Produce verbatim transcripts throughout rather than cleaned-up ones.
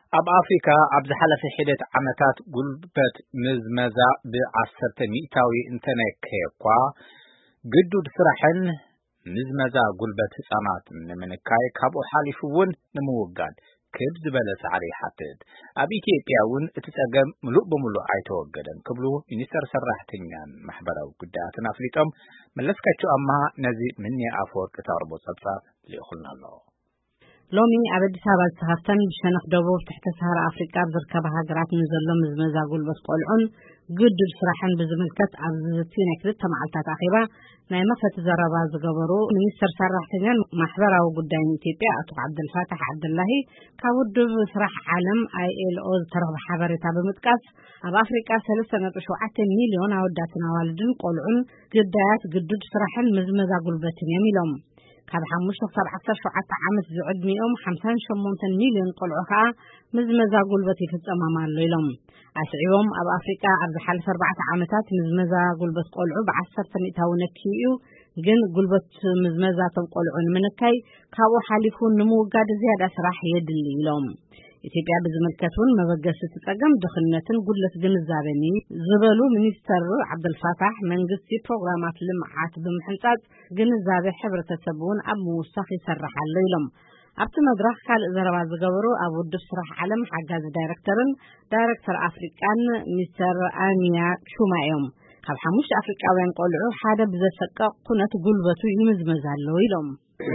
ኣብ ኣፍሪካ ኣብ ዝሓለፈ ሒደት ዓመታት ጉልበት ምዝመዛ ብዓሰርተ ሚእታዊ እንተነክየ እኳ ግዱድ ስራሕን ምዝመዛ ጉልበት ህጻናት ንምንካይ ካብኡ ሓሊፉ እውን ንምውጋድ ክብ ዝበለ ጻዕሪ ሓትት ኣብ ኢትዮጵያ እውን እቲ ጸገም ሙሉእ በሙሉእ ኣይተወገደን ክብሉ ሚኒስተር ሰራሕተኛን ማሕበራዊ ጉዳያትን ኣፍሊጦም መለስካቸው ኣማ ነዚ ምንያ ኣፈወርቅ ተቅርቦ ጸብጻብ ሊኹልና ኣሎ ሎሚ ኣብ አዲስ አበባ ዝተኸፍተን ብሸነኽ ደቡብ ትሕተ ሰሃራ አፍሪካ ዝርከባ ሃገራት ንዘሎ ምዝመዛ ጉልበት ቆልዑን ግድድ ስራሕን ብዝምልከት ኣብ ዝትነ ክልተ መዓልታት ኣኺባ ናይ መክፈቲ ዘረባ ዝገበሩ ሚኒስተር ሰራሕተኛን ማሕበራዊ ጉዳይን ኢትዮጵያ አቶ ዓብዱልፋታሕ ዓብዱላሂ ካብ ውድብ ስራሕ ዓለም አይ ኤል ኦ ዝተረኸበ ሓበሬታ ብምጥቃስ ኣብ ኣፍሪካ ሰለስተ ነጥቢ ሸውዓተ ሚልዮን ኣወዳትን ኣዋልድን ቆልዑን ግዳያት ግድድ ስራሕን ምዝመዛ ጉልበትን እዮም ኢሎም ካብ ሓሙሽተ ክሳብ ዓሰርተ ሸውዓተ ዓመት ዝዕድሚኦም ሓምሳን ሸሞንተን ሚልዮን ቆልዑ ከዓ ምዝመዛ ጉልበት ይፍጸማም ኣሎ ኢሎም ኣስዒቦም ኣብ ኣፍሪካ ኣብ ዝሓለፈ ኣርባዕተ ዓመታት ምዝመዛ ጉልበት ቆልዑ ብዓሰርተ ሚእታዊ ነኪኡ ግን ጉልበት ምዝመዛቶም ቆልዑ ንምንካይ ካብኡ ሓሊፉ ንምውጋድ ዝያዳ ስራሕ የድሊ ኢሎም ኢትዮጵያ ብዝምልከቱን መበገሲ ተጸገም ድኽነትን ጉድለት ግንዛቤኒ ዝበሉ ሚኒስተር ዓብዱልፋታሕ መንግስቲ ፕሮግራማት ልምዓት ብምሕንጻጽ ግንዛቤ ሕብረተሰቡን ኣብ ምውሳኽ ይሰርሓሉ ኢሎም ኣብቲ መድረኽ ካልእ ዘረባ ዝገበሩ ኣብ ውድብ ስራሕ ዓለም ሓጋዚ ዳይሬክተርን ዳይሬክተር አፍሪካን ሚስተር ኣሚያ ቹማ እዮም ካብ ሓሙሽተ አፍሪካውያን ቆልዑ ሓደ ብዘሰቀቕ ኩነት ጉልበቱ ይምዝመዝ ኣሎ ኢሎም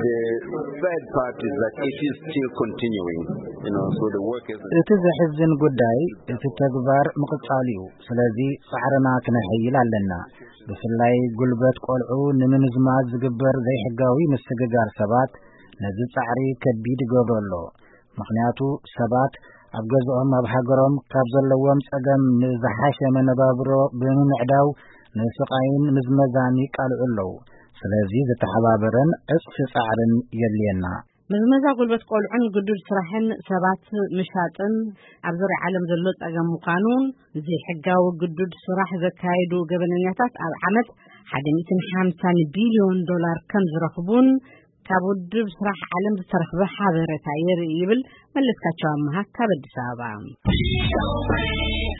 The bad part is that it is still continuing, you know, so the work is... እቲ ዘሕዝን ጉዳይ እቲ ተግባር ምቕጻል እዩ ስለዚ ጻዕርና ክንሕይል ኣለና ብፍላይ ጉልበት ቆልዑ ንምዝማዝ ዝግበር ዘይሕጋዊ ምስግጋር ሰባት ነዚ ጻዕሪ ከቢድ ይገብሮ ምክንያቱ ሰባት ኣብ ገዝኦም ኣብ ሃገሮም ካብ ዘለዎም ጸገም ንዝሓሸ መነባብሮ ብምምዕዳው ንስቃይን ምዝመዛን ይቃልዑ ኣለዉ ስለዚህ ዝተሓባበረን ዕጽፊ ጻዕርን የድልየና ምዝመዛ ጉልበት ቆልዑን ግዱድ ስራሕን ሰባት ምሻጥን ኣብ ዙርያ ዓለም ዘሎ ጸገም ምዃኑን ዘይሕጋዊ ግዱድ ስራሕ ዘካይዱ ገበነኛታት ኣብ ዓመት ሓደ ሚእትን ሓምሳን ቢልዮን ዶላር ከም ዝረኽቡን ካብ ውድብ ስራሕ ዓለም ዝተረኽበ ሓበሬታ የርኢ ይብል መለስካቸው ኣማሃ ካብ አዲስ አበባ